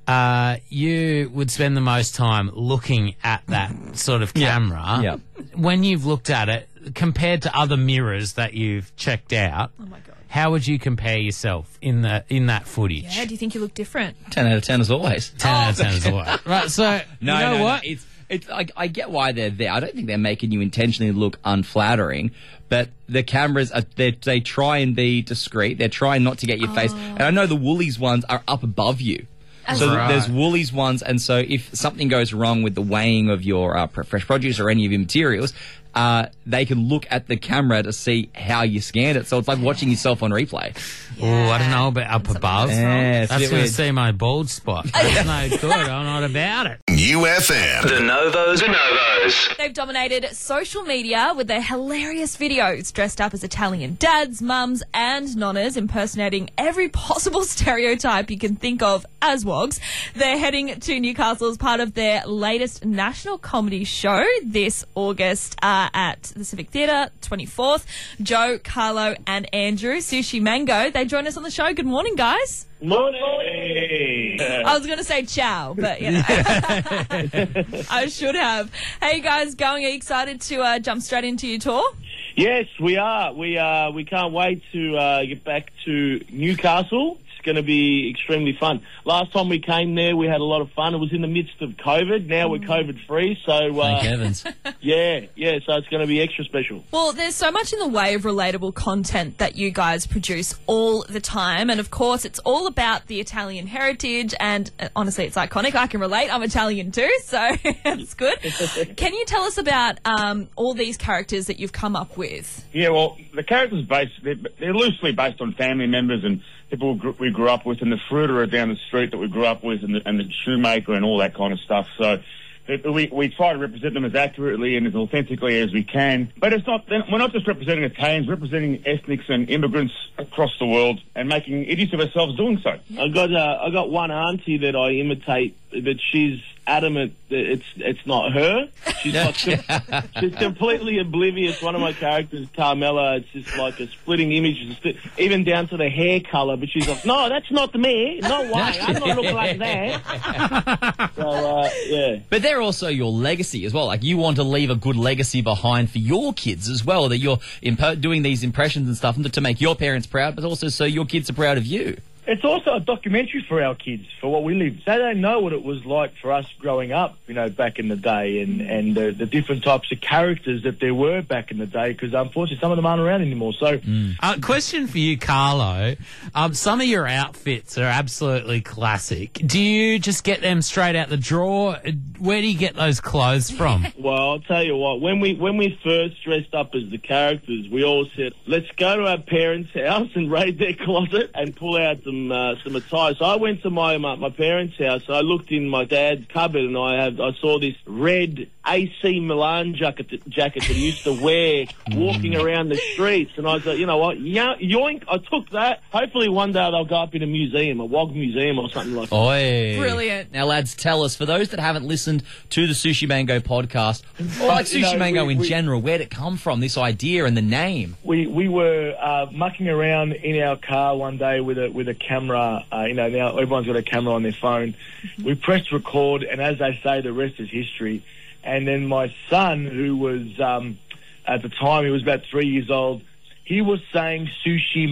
you would spend the most time looking at that sort of camera. Yeah. When you've looked at it, compared to other mirrors that you've checked out, Oh my God. how would you compare yourself in that footage? Yeah, do you think you look different? 10 out of 10 as always. 10 out of 10 as well. Right, so, No, what? It's I get why they're there. I don't think they're making you intentionally look unflattering, but the cameras they try and be discreet. They're trying not to get your face. And I know the Woolies ones are up above you. So Right. there's Woolies ones, and so if something goes wrong with the weighing of your fresh produce or any of your materials, they can look at the camera to see how you scanned it. So it's like watching yourself on replay. Oh, I don't know about up above. Yeah, it's a That's bit going to weird. see my bald spot. That's no good. I'm not about it. UFM. The Novos. They've dominated social media with their hilarious videos dressed up as Italian dads, mums, and nonnas, impersonating every possible stereotype you can think of as wogs. They're heading to Newcastle as part of their latest national comedy show this August at the Civic Theatre, 24th. Joe, Carlo, and Andrew, Sushi Mango, they join us on the show. Good morning, guys. Morning. I was going to say ciao, but I should have. Hey guys, are you excited to jump straight into your tour? Yes, we are. We can't wait to get back to Newcastle. It's going to be extremely fun. Last time we came there, we had a lot of fun. It was in the midst of COVID. Now we're COVID-free, so Thank heavens. yeah. So it's going to be extra special. Well, there's so much in the way of relatable content that you guys produce all the time. And, of course, it's all about the Italian heritage. And, honestly, it's iconic. I can relate. I'm Italian too, so it's good. Can you tell us about all these characters that you've come up with? Yeah, well, the characters they're loosely based on family members and people we grew up with, and the fruiterer down the street that we grew up with, and the shoemaker and all that kind of stuff. So We try to represent them as accurately and as authentically as we can. But we're not just representing Italians, representing ethnics and immigrants across the world and making idiots of ourselves doing so. I got one auntie that I imitate, but she's adamant that it's not her. She's completely oblivious. One of my characters, Carmela, it's just like a splitting image, even down to the hair colour. But she's like, no, that's not me. No way, I'm not looking like that. So yeah. But they're also your legacy as well. Like, you want to leave a good legacy behind for your kids as well. That you're doing these impressions and stuff to make your parents proud, but also so your kids are proud of you. It's also a documentary for our kids, for what we lived. They don't know what it was like for us growing up, back in the day, and the different types of characters that there were back in the day, because unfortunately some of them aren't around anymore. So, question for you, Carlo. Some of your outfits are absolutely classic. Do you just get them straight out the drawer? Where do you get those clothes from? Well, I'll tell you what. When we first dressed up as the characters, we all said, let's go to our parents' house and raid their closet and pull out some attire. So I went to my parents' house. I looked in my dad's cupboard and I saw this red AC Milan jacket that he used to wear walking around the streets. And I was like, you know what? Yoink! I took that. Hopefully one day they'll go up in a museum, a WOG museum or something like that. Oi. Brilliant. Now, lads, tell us, for those that haven't listened to the Sushi Mango podcast, or like Sushi Mango in general, where'd it come from, this idea and the name? We were mucking around in our car one day with a camera. Now everyone's got a camera on their phone. We pressed record, and as they say, the rest is history. And then my son, who was at the time, he was about 3 years old, he was saying sushi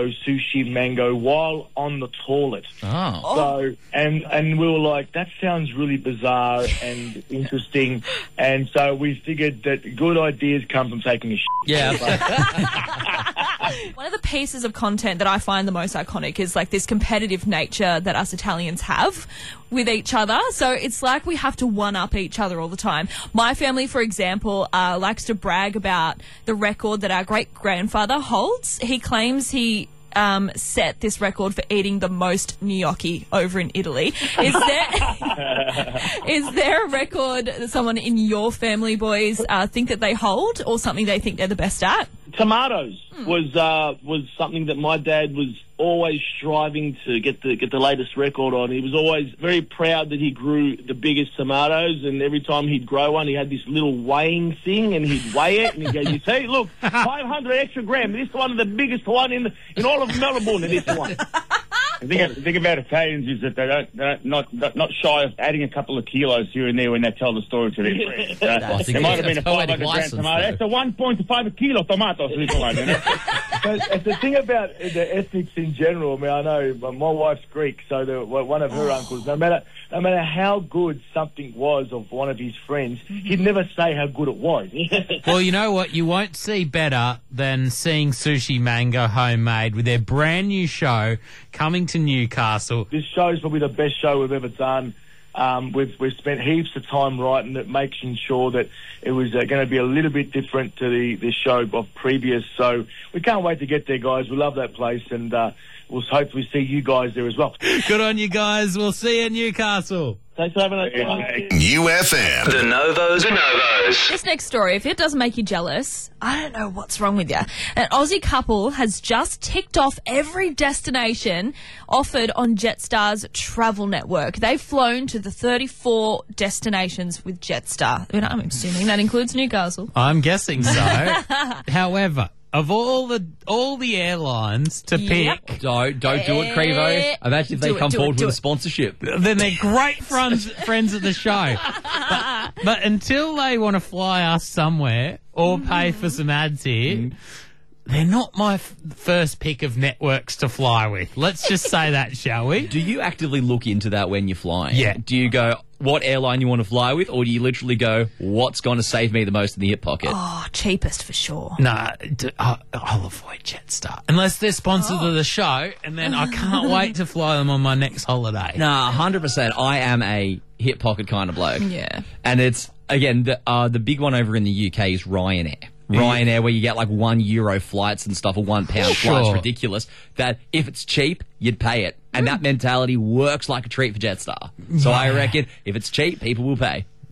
mango while on the toilet. Oh. So, and we were like, that sounds really bizarre and interesting. And so we figured that good ideas come from taking a shit. Yeah. One of the pieces of content that I find the most iconic is like this competitive nature that us Italians have with each other. So it's like we have to one-up each other all the time. My family, for example, likes to brag about the record that our great-grandfather holds. He claims he set this record for eating the most gnocchi over in Italy. Is there a record that someone in your family, boys, think that they hold, or something they think they're the best at? Tomatoes was something that my dad was always striving to get the latest record on. He was always very proud that he grew the biggest tomatoes, and every time he'd grow one, he had this little weighing thing, and he'd weigh it, and he'd go, you see, look, 500 extra grams. This one is the biggest one in all of Melbourne, this one. The thing about Italians is that they're not shy of adding a couple of kilos here and there when they tell the story to their friends. There might have been a 500 gram tomato. That's a 1.5 kilo tomatoes. So the thing about the ethnics in general, I mean, I know my wife's Greek, so one of her uncles, no matter how good something was of one of his friends, he'd never say how good it was. Well, you know what? You won't see better than seeing Sushi Mango Homemade with their brand new show coming to Newcastle. This show's probably the best show we've ever done. We've spent heaps of time writing it, making sure that it was going to be a little bit different to the show of previous. So we can't wait to get there, guys. We love that place, and we'll hopefully see you guys there as well. Good on you guys. We'll see you in Newcastle. Thanks for having us. UFM. The Novos. This next story, if it doesn't make you jealous, I don't know what's wrong with you. An Aussie couple has just ticked off every destination offered on Jetstar's travel network. They've flown to the 34 destinations with Jetstar. I mean, I'm assuming that includes Newcastle. I'm guessing so. However, of all the airlines to pick, don't do it, Crevo. Imagine if they come forward with a sponsorship. Then they're great friends of the show. But until they want to fly us somewhere or pay for some ads here, they're not my first pick of networks to fly with. Let's just say that, shall we? Do you actively look into that when you're flying? Yeah. Do you go, what airline you want to fly with, or do you literally go, what's going to save me the most in the hip pocket? Oh, cheapest for sure. No, I'll avoid Jetstar. Unless they're sponsored to the show, and then I can't wait to fly them on my next holiday. Nah, 100%. I am a hip pocket kind of bloke. Yeah. And it's, again, the big one over in the UK is Ryanair. Ryanair, where you get like €1 flights and stuff, or £1 flights, ridiculous. That if it's cheap, you'd pay it. And that mentality works like a treat for Jetstar. So I reckon if it's cheap, people will pay.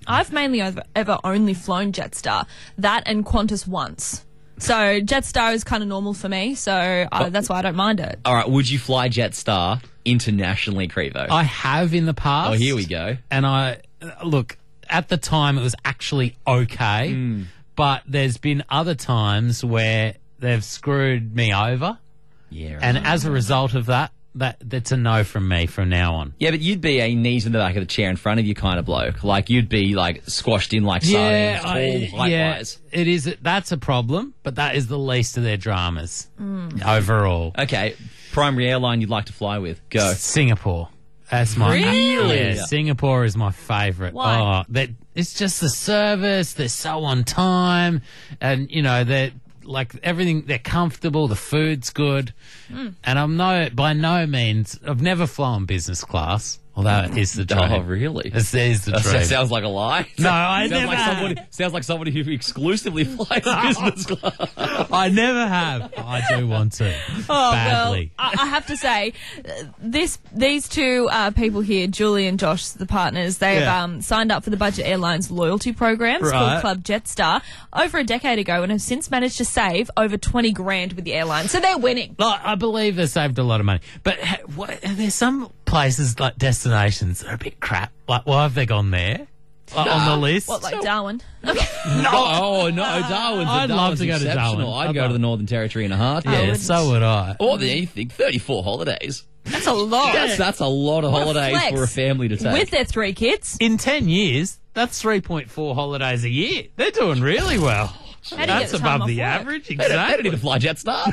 I've mainly ever only flown Jetstar. That and Qantas once. So Jetstar is kind of normal for me, so that's why I don't mind it. All right, would you fly Jetstar internationally, Crevo? I have in the past. Oh, here we go. And look, at the time it was actually okay, but there's been other times where they've screwed me over. Yeah. Right. And as a result of that's a no from me from now on. Yeah, but you'd be a knees in the back of the chair in front of you kind of bloke. Like, you'd be, like, squashed in like sardines, tall, height-wise. It is. That's a problem, but that is the least of their dramas overall. Okay, primary airline you'd like to fly with. Go. Singapore. That's my... Really? Yeah, Singapore is my favourite. Why? It's just the service. They're so on time. And, you know, they're... Like everything, they're comfortable. The food's good, and by no means I've never flown business class. Although it is the truth. Oh, really? It is the truth. That sounds like a lie. No, I never. Sounds like somebody who exclusively flies business class. I never have. I do want to. Badly. Well, I have to say, these two people here, Julie and Josh, the partners, they've signed up for the Budget Airlines loyalty programs called Club Jetstar over a decade ago and have since managed to save over 20 grand with the airline. So they're winning. I believe they saved a lot of money. But there's some places like destinations that are a bit crap. Like, why have they gone there? On the list? What, like Darwin? No, Darwin's. I'd love to go to exceptional. Darwin. I'd go to the Northern Territory in a heartbeat. Yeah, so would I. Or the anything, 34 holidays. That's a lot. That's a lot of holidays flex. for a family to take. With their 3 kids. In 10 years, that's 3.4 holidays a year. They're doing really well. That's above the average. They don't need to fly Jetstar.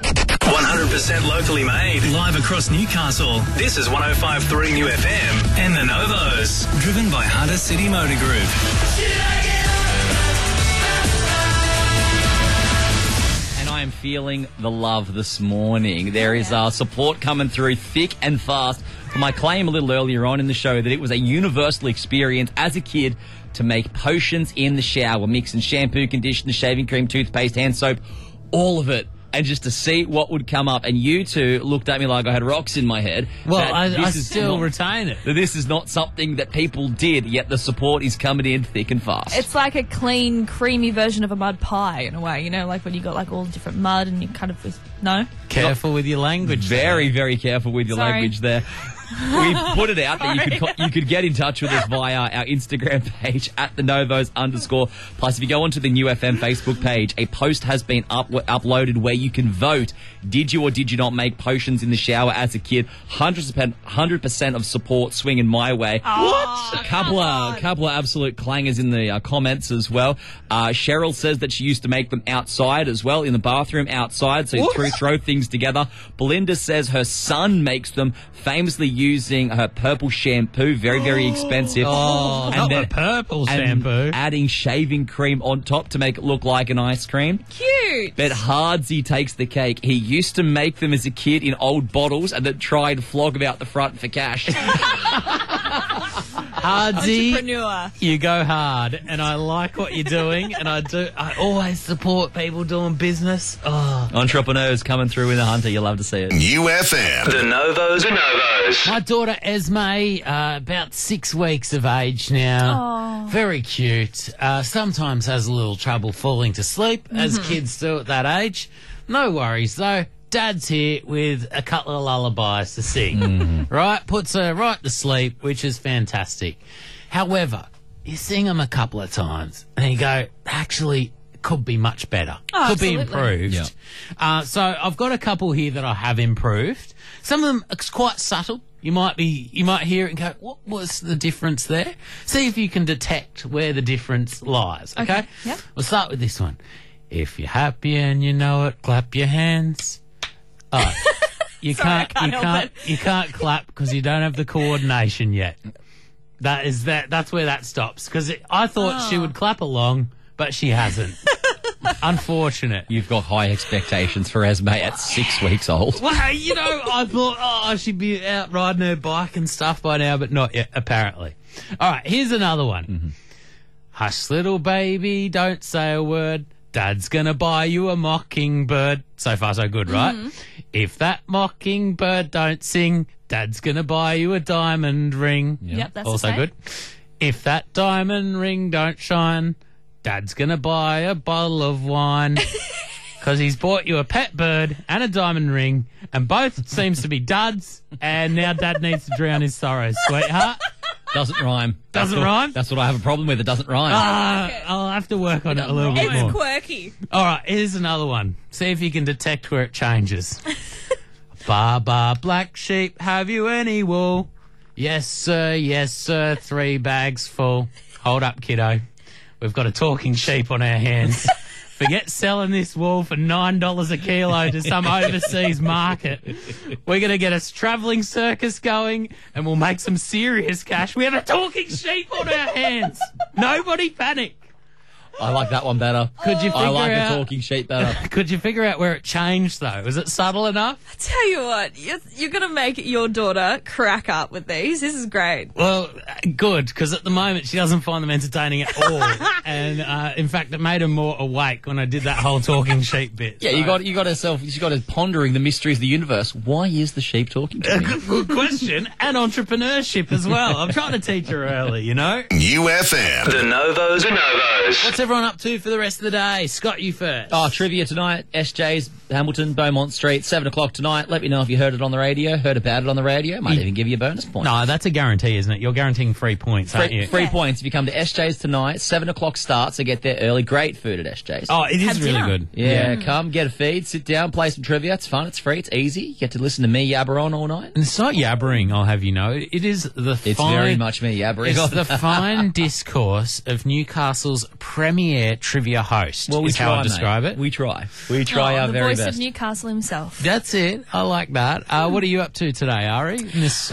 100% locally made, live across Newcastle. This is 105.3 New FM and the Novos, driven by Hunter City Motor Group. And I am feeling the love this morning. There is support coming through thick and fast for my claim a little earlier on in the show that it was a universal experience as a kid to make potions in the shower, mixing shampoo, conditioner, shaving cream, toothpaste, hand soap, all of it. And just to see what would come up. And you two looked at me like I had rocks in my head. Well, I still retain it. This is not something that people did, yet the support is coming in thick and fast. It's like a clean, creamy version of a mud pie in a way, you know, like when you got like all different mud and you kind of... No? Careful with your language. Very, very careful with your language there. We put it out that you could get in touch with us via our Instagram page at the Novos _. Plus, if you go onto the New FM Facebook page, a post has been uploaded where you can vote. Did you or did you not make potions in the shower as a kid? 100% of support swinging my way. What? A couple of absolute clangers in the comments as well. Cheryl says that she used to make them outside as well, in the bathroom outside, so you throw things together. Belinda says her son makes them, famously using her purple shampoo, very, very expensive. Oh, not the purple shampoo. Adding shaving cream on top to make it look like an ice cream. Cute. But Hardsey takes the cake. He used to make them as a kid in old bottles and then try and flog them out the front for cash. Hardsey, entrepreneur. You go hard, and I like what you're doing, and I always support people doing business. Oh. Entrepreneurs coming through in the Hunter, you'll love to see it. New FM. The Novos. My daughter Esme, about 6 weeks of age now. Aww. Very cute. Sometimes has a little trouble falling to sleep, as kids do at that age. No worries, though. Dad's here with a couple of lullabies to sing, right? Puts her right to sleep, which is fantastic. However, you sing them a couple of times and you go, actually, it could be much better. Oh, could be absolutely. improved. Yeah. So I've got a couple here that I have improved. Some of them are quite subtle. You might hear it and go, what was the difference there? See if you can detect where the difference lies, okay? Yep. We'll start with this one. If you're happy and you know it, clap your hands. Oh, you can't clap because you don't have the coordination yet. That's where that stops. Because I thought she would clap along, but she hasn't. Unfortunate. You've got high expectations for Esme at 6 weeks old. Well, you know, I thought, she'd be out riding her bike and stuff by now, but not yet, apparently. All right, here's another one. Hush, little baby, don't say a word. Dad's gonna buy you a mockingbird. So far, so good, right? If that mockingbird don't sing, Dad's gonna buy you a diamond ring. Yep, that's also the same. good. If that diamond ring don't shine, Dad's going to buy a bottle of wine. Because he's bought you a pet bird and a diamond ring, and both seems to be duds, and now Dad needs to drown his sorrows, sweetheart. Doesn't rhyme. Doesn't rhyme? That's what I have a problem with. It doesn't rhyme. I'll have to work on it a little bit more. It's quirky. All right, here's another one. See if you can detect where it changes. Ba, ba, black sheep, have you any wool? Yes, sir, 3 bags full. Hold up, kiddo. We've got a talking sheep on our hands. Forget selling this wool for $9 a kilo to some overseas market. We're going to get a travelling circus going and we'll make some serious cash. We have a talking sheep on our hands. Nobody panic. I like that one better. Could you I like out, the talking sheep better. Could you figure out where it changed, though? Was it subtle enough? I tell you what, you're going to make your daughter crack up with these. This is great. Well, good, because at the moment she doesn't find them entertaining at all. And, in fact, it made her more awake when I did that whole talking sheep bit. Yeah, so. you got her pondering the mysteries of the universe. Why is the sheep talking to me? Good question. And entrepreneurship as well. I'm trying to teach her early, you know? UFM. The Novos. What's everyone up to for the rest of the day? Scott, you first. Oh, trivia tonight. SJ's, Hamilton, Beaumont Street, 7 o'clock tonight. Let me know if you heard it on the radio, heard about it on the radio. Might even give you a bonus point. No, that's a guarantee, isn't it? You're guaranteeing 3 points, aren't you? Free points if you come to SJ's tonight. 7 o'clock starts, so get there early. Great food at SJ's. Oh, it is really good. Yeah, come, get a feed, sit down, play some trivia. It's fun, it's free, it's easy. You get to listen to me yabber on all night. And it's not yabbering, I'll have you know. It is the It's very much me yabbering. It's the fine discourse of Newcastle's premier trivia host. Well, we is try, how I describe it. We try. We try our the very voice best. of Newcastle himself. That's it. I like that. What are you up to today, Ari? In this,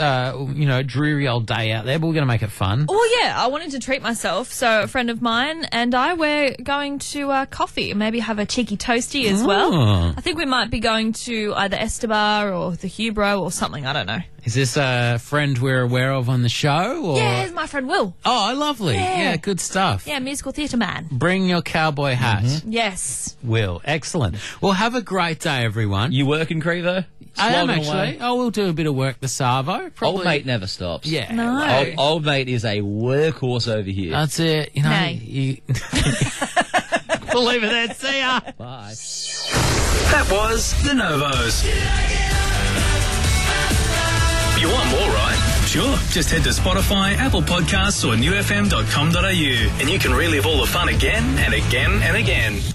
dreary old day out there, but we're going to make it fun. Oh, yeah. I wanted to treat myself. So a friend of mine and I were going to coffee and maybe have a cheeky toasty as well. I think we might be going to either Estebar or the Hubro or something. I don't know. Is this a friend we're aware of on the show? Or? Yeah, it's my friend Will. Oh, lovely. Yeah, good stuff. Yeah, musical theatre man. Bring your cowboy hat. Yes. Will. Excellent. Well, have a great day, everyone. You working, Crevo? I am, Slogging actually. away? I will do a bit of work this Savo. Probably. Old mate never stops. Yeah. No. Old mate is a workhorse over here. That's it. You know, Nay. we'll leave it there. See ya. Bye. That was the Novos. You want more, right? Sure. Just head to Spotify, Apple Podcasts or newfm.com.au and you can relive all the fun again and again and again.